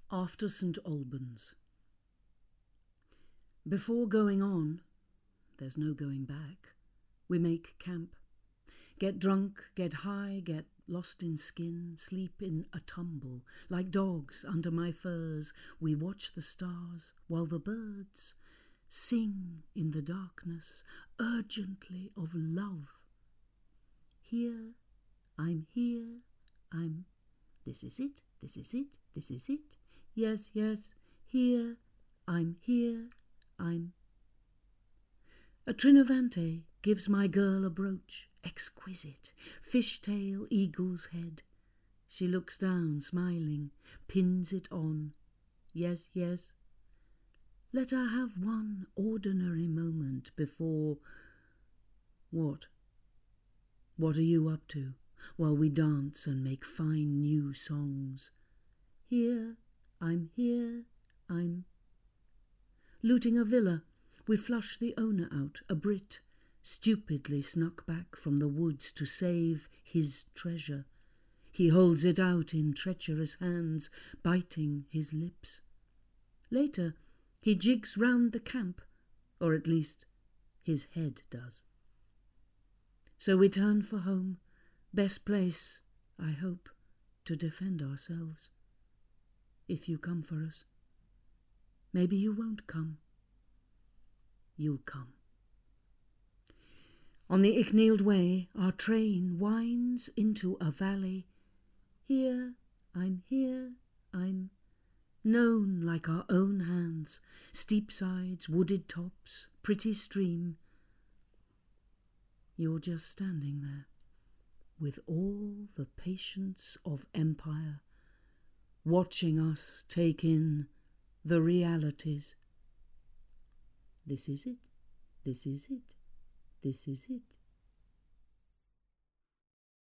After St. Albans. Before going on, there's no going back, we make camp. Get drunk, get high, get lost in skin, sleep in a tumble. Like dogs under my furs, we watch the stars while the birds sing in the darkness urgently of love. Here, I'm here, I'm... This is it, this is it, this is it. Yes, yes, here, I'm here, I'm... A Trinavante gives my girl a brooch, exquisite, fishtail eagle's head. She looks down, smiling, pins it on. Yes, yes. Let her have one ordinary moment before... What? What are you up to, while we dance and make fine new songs? Here, I'm here, I'm... Looting a villa, we flush the owner out, a Brit, stupidly snuck back from the woods to save his treasure. He holds it out in treacherous hands, biting his lips. Later, he jigs round the camp, or at least his head does. So we turn for home, best place, I hope, to defend ourselves. If you come for us. Maybe you won't come. You'll come. On the Icknield Way, our train winds into a valley. Here, I'm known like our own hands, steep sides, wooded tops, pretty stream. You're just standing there, with all the patience of empire, watching us take in the realities. This is it, this is it, this is it.